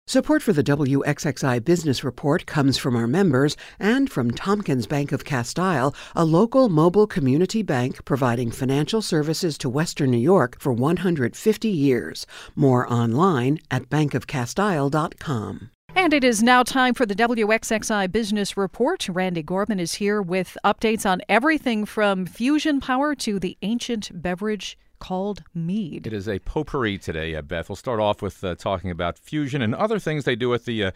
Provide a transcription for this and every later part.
Support for the WXXI Business Report comes from our members and from Tompkins Bank of Castile, a local mobile community bank providing financial services to Western New York for 150 years. More online at bankofcastile.com. And it is now time for the WXXI Business Report. Randy Gorman is here with updates on everything from fusion power to the ancient beverage called mead. It is a potpourri today, Beth. We'll start off with talking about fusion and other things they do at the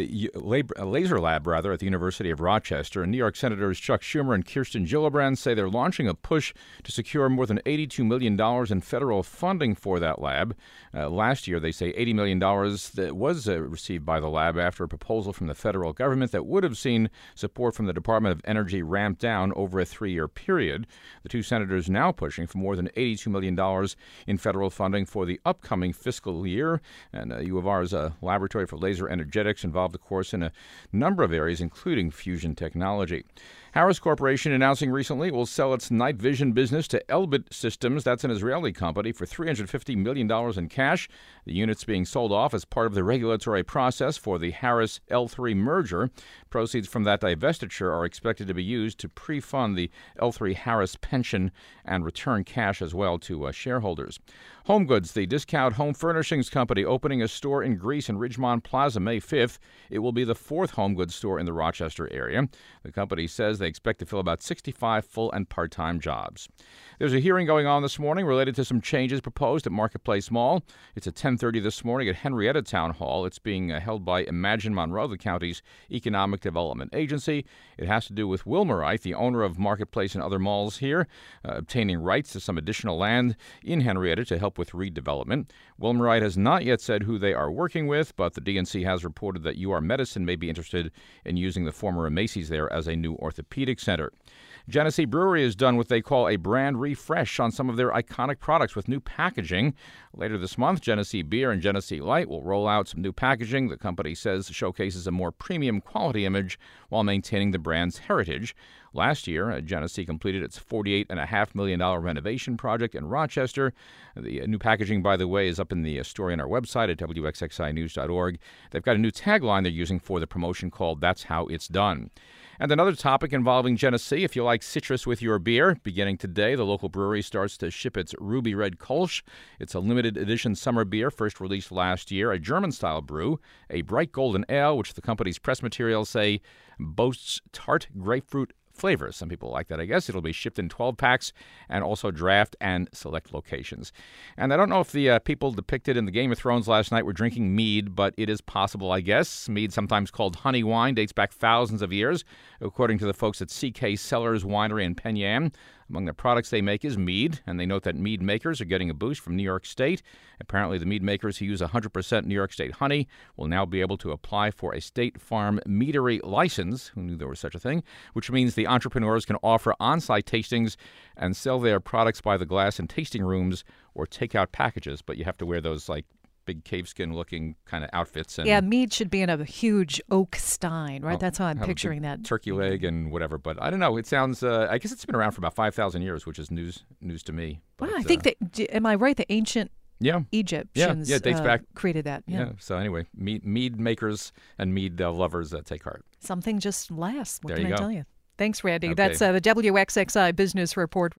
laser lab, at the University of Rochester. And New York Senators Chuck Schumer and Kirsten Gillibrand say they're launching a push to secure more than $82 million in federal funding for that lab. Last year, they say $80 million that was received by the lab after a proposal from the federal government that would have seen support from the Department of Energy ramped down over a 3-year period. The two senators now pushing for more than $82 million in federal funding for the upcoming fiscal year. And U of R's Laboratory for Laser Energetics involved, of course, in a number of areas, including fusion technology. Harris Corporation announcing recently it will sell its night vision business to Elbit Systems. That's an Israeli company for $350 million in cash. The unit's being sold off as part of the regulatory process for the Harris L3 merger. Proceeds from that divestiture are expected to be used to pre-fund the L3 Harris pension and return cash as well to shareholders. HomeGoods, the discount home furnishings company, opening a store in Greece in Ridgemont Plaza May 5th. It will be the 4th HomeGoods store in the Rochester area. The company says they expect to fill about 65 full and part-time jobs. There's a hearing going on this morning related to some changes proposed at Marketplace Mall. It's at 10:30 this morning at Henrietta Town Hall. It's being held by Imagine Monroe, the county's economic development agency. It has to do with Wilmerite, the owner of Marketplace and other malls here, obtaining rights to some additional land in Henrietta to help with redevelopment. Wilmerite has not yet said who they are working with, but the DNC has reported that UR Medicine may be interested in using the former Macy's there as a new orthopedic center. Genesee Brewery has done what they call a brand refresh on some of their iconic products with new packaging. Later this month, Genesee Beer and Genesee Light will roll out some new packaging the company says showcases a more premium quality image while maintaining the brand's heritage. Last year, Genesee completed its $48.5 million renovation project in Rochester. The new packaging, by the way, is up in the story on our website at wxxinews.org. They've got a new tagline they're using for the promotion called That's How It's Done. And another topic involving Genesee, if you like citrus with your beer, beginning today, the local brewery starts to ship its Ruby Red Kolsch. It's a limited edition summer beer, first released last year, a German-style brew, a bright golden ale, which the company's press materials say boasts tart grapefruit flavors. Some people like that, I guess. It'll be shipped in 12 packs and also draft and select locations. And I don't know if the people depicted in the Game of Thrones last night were drinking mead, but it is possible, I guess. Mead, sometimes called honey wine, dates back thousands of years, according to the folks at CK Cellars Winery in Penn Yan. Among the products they make is mead, and they note that mead makers are getting a boost from New York State. Apparently, the mead makers who use 100% New York State honey will now be able to apply for a State Farm meadery license. Who knew there was such a thing? Which means the entrepreneurs can offer on-site tastings and sell their products by the glass in tasting rooms or take-out packages, but you have to wear those, big caveskin-looking kind of outfits. And yeah, mead should be in a huge oak stein, right? That's how I'm picturing that. Turkey leg and whatever. But I don't know. It sounds, I guess it's been around for about 5,000 years, which is news to me. Well, I think that, am I right, the ancient Egyptians it dates back, created that. Yeah. So anyway, mead makers and mead lovers take heart. Something just lasts. What there can you I go. tell you? Thanks, Randy. Okay. That's the WXXI Business Report.